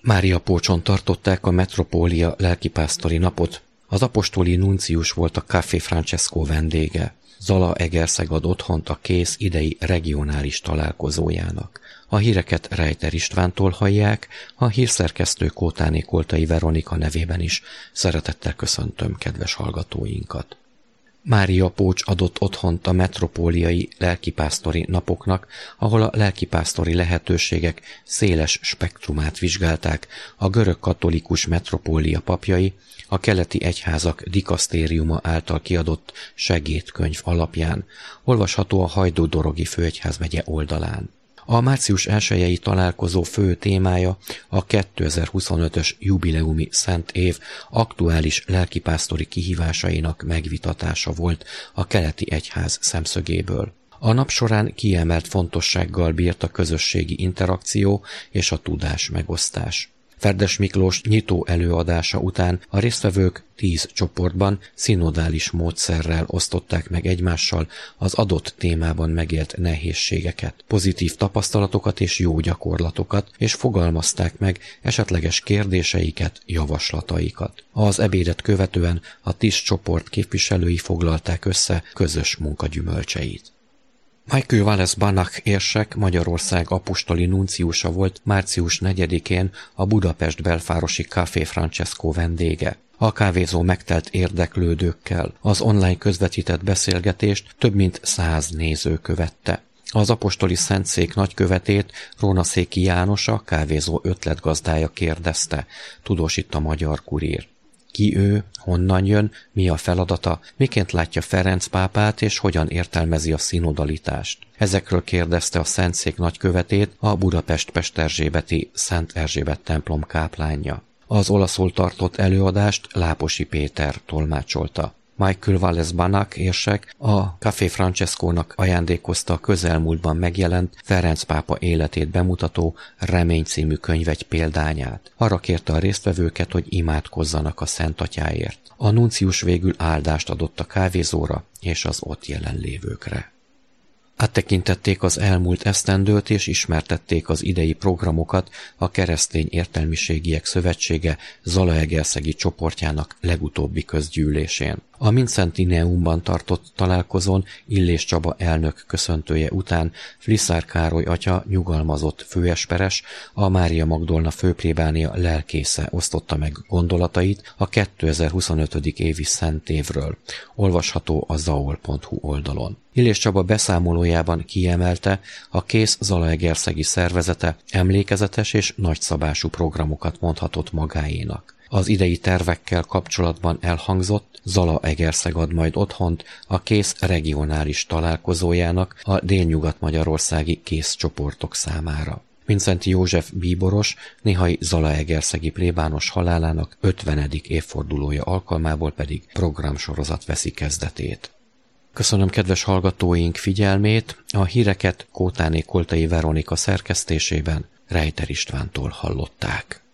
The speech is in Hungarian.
Mária Pócson tartották a Metropólia lelkipásztori napot. Az apostoli nuncius volt a Café Francesco vendége. Zalaegerszeg ad otthont a KÉSZ idei regionális találkozójának. A híreket Rejter Istvántól hallják, a hírszerkesztő Kótáné Koltai Veronika nevében is szeretettel köszöntöm kedves hallgatóinkat. Mária Pócs adott otthont a metropóliai lelkipásztori napoknak, ahol a lelkipásztori lehetőségek széles spektrumát vizsgálták a görög katolikus metropólia papjai, a keleti egyházak dikasztériuma által kiadott segédkönyv alapján, olvasható a Hajdú-dorogi főegyházmegye oldalán. A március 1-i találkozó fő témája a 2025-ös jubileumi szent év aktuális lelkipásztori kihívásainak megvitatása volt a keleti egyház szemszögéből. A nap során kiemelt fontossággal bírt a közösségi interakció és a tudás megosztás. Ferdes Miklós nyitó előadása után a résztvevők 10 csoportban szinodális módszerrel osztották meg egymással az adott témában megélt nehézségeket, pozitív tapasztalatokat és jó gyakorlatokat, és fogalmazták meg esetleges kérdéseiket, javaslataikat. Az ebédet követően a 10 csoport képviselői foglalták össze közös munka gyümölcseit. Michael Wallace Banach érsek Magyarország apostoli nunciusa volt március 4-én a Budapest belvárosi Café Francesco vendége. A kávézó megtelt érdeklődőkkel. Az online közvetített beszélgetést több mint 100 néző követte. Az apostoli szentszék nagykövetét, Rónaszéki János, a kávézó ötletgazdája kérdezte, tudósít a Magyar Kurír. Ki ő, honnan jön, mi a feladata, miként látja Ferenc pápát és hogyan értelmezi a szinodalitást. Ezekről kérdezte a szentszék nagykövetét a Budapest Pesterzsébeti Szent Erzsébet templom káplánja. Az olaszul tartott előadást Láposi Péter tolmácsolta. Michael Wallace Banach érsek a Café Francescónak ajándékozta a közelmúltban megjelent Ferenc pápa életét bemutató Remény című könyv egy példányát. Arra kérte a résztvevőket, hogy imádkozzanak a Szent Atyáért. A nuncius végül áldást adott a kávézóra és az ott jelenlévőkre. Áttekintették az elmúlt esztendőt és ismertették az idei programokat a Keresztény Értelmiségiek Szövetsége zalaegerszegi csoportjának legutóbbi közgyűlésén. A Mincentineumban tartott találkozón Illés Csaba elnök köszöntője után Fliszár Károly atya nyugalmazott főesperes, a Mária Magdolna főplébánia lelkésze osztotta meg gondolatait a 2025. évi szentévről. Olvasható a zaol.hu oldalon. Illés Csaba beszámolójában kiemelte, a KÉSZ zalaegerszegi szervezete emlékezetes és nagyszabású programokat mondhatott magáénak. Az idei tervekkel kapcsolatban elhangzott, Zalaegerszeg ad majd otthont a KÉSZ regionális találkozójának a délnyugat-magyarországi KÉSZ csoportok számára. Vincenti József bíboros néhai zalaegerszegi plébános halálának 50. évfordulója alkalmából pedig programsorozat veszi kezdetét. Köszönöm kedves hallgatóink figyelmét, a híreket Kótáné Koltai Veronika szerkesztésében Rejter Istvántól hallották.